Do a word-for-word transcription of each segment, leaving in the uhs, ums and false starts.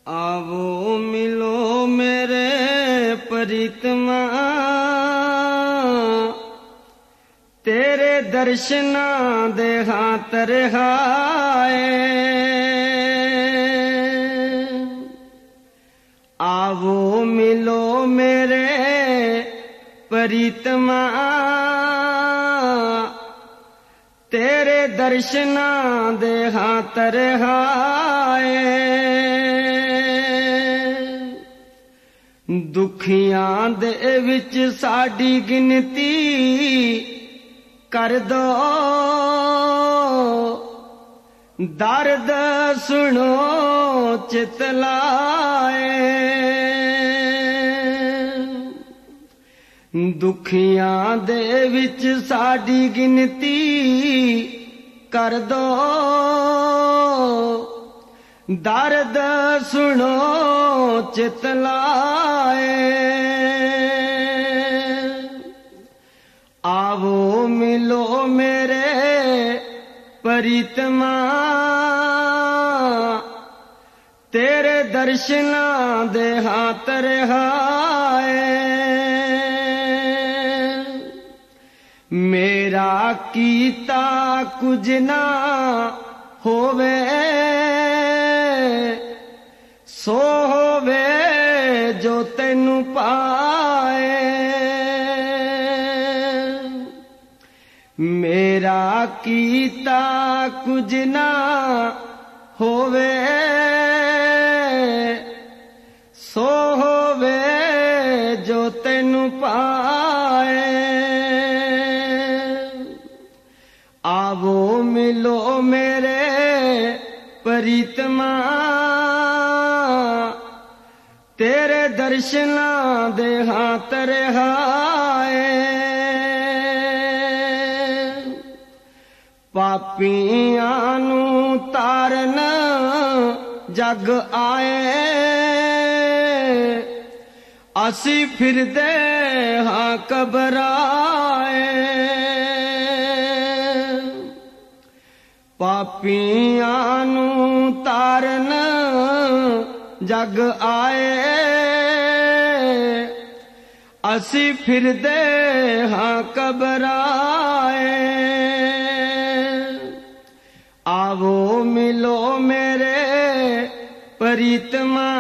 आवो मिलो मेरे प्रीतमा, तेरे दर्शना दे हाथ रहाए। आवो मिलो मेरे प्रीतमा, तेरे दर्शना दे हाथ रहाए। दुखियां दे विच साडी गिनती कर दो, दर्द सुनो चितलाए। दुखियां दे विच साडी गिनती कर दो, दर्द सुनो चितलाए। आवो मिलो मेरे प्रीतमा, तेरे दर्शना दे हाथ रहाए। मेरा कीता कुछ ना होवे, सो होवे जो तैनू पाए। मेरा कीता कुछ ना होवे, सो होवे जो तैनू पाए। आवो मिलो मेरे प्रीतमा, तेरे दर्शना दे हाथ रहाए। पापियां नू तारन जग आए, असी फिरदे हां घबराए। पापियां नू तारन जग आए, असी फिरदे हां घबराए। आवो मिलो मेरे प्रीतमा,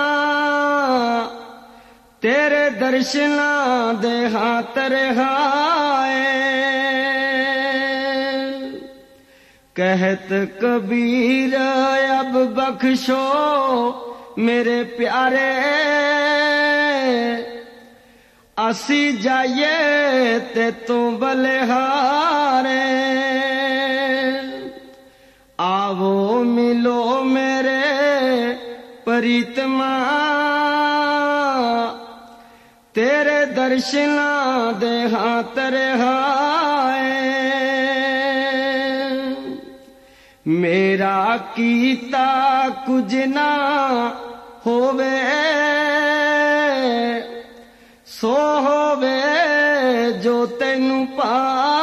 तेरे दर्शना दे हाथ रहाए। कहत कबीर अब बख्शो मेरे प्यारे, असी जाइए ते तू बलिहारे। आवो मिलो मेरे प्रीतमा, तेरे दर्शना दे हाथ रहाए। मेरा कीता कुछ ना होवे, सो होवे जो तैनू पा